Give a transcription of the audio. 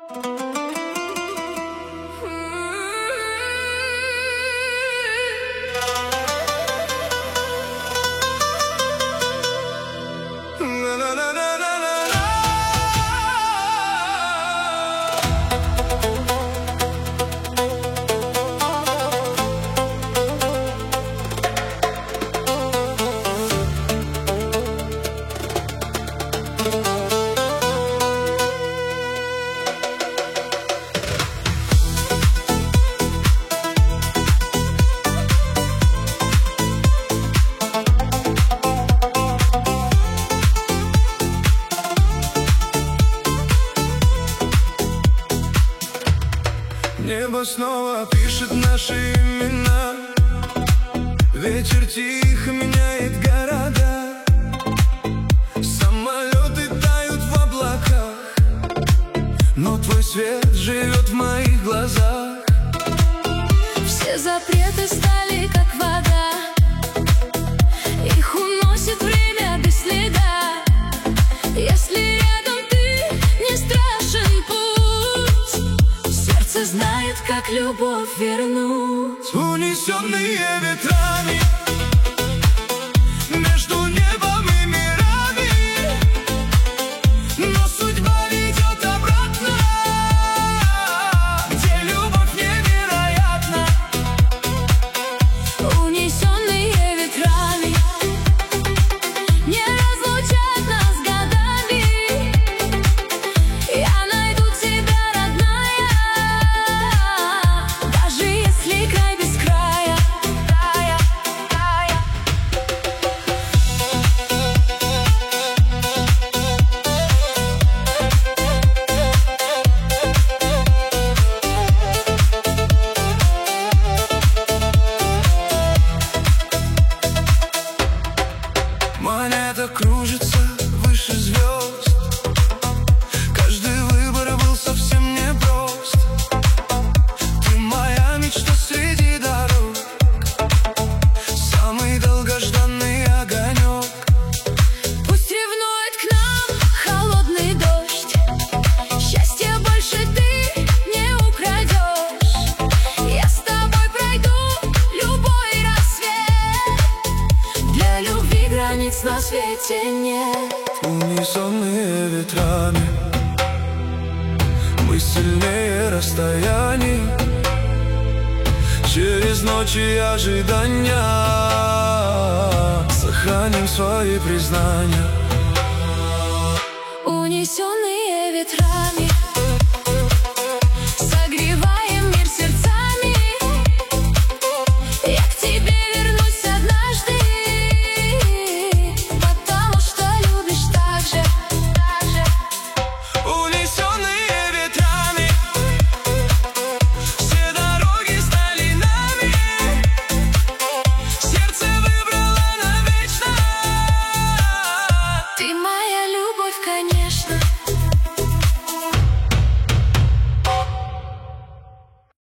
Небо снова пишет наши имена, ветер тихо меняет города, самолеты тают в облаках, но твой свет живет в моих глазах. Все запреты стали как вода, их уносит время без следа. Если рядом ты, не страшен путь, сердце знает, как любовь вернуть. Унесенные ветрами между небом и мирами, но судьба ведет обратно, где любовь невероятна. Унесенные ветрами не разлучат нас годами. Я найду тебя, родная, даже если край без края. Монета кружится выше звезд, каждый выбор был совсем непрост. Ты моя мечта среди дорог, самый долгожданный огонек. Пусть ревнует к нам холодный дождь, счастья больше ты не украдешь. Я с тобой пройду любой рассвет, для любви границ на свете нет. Унесенные ветрами, мы сильнее расстояний, через ночи ожидания сохраним свои признания.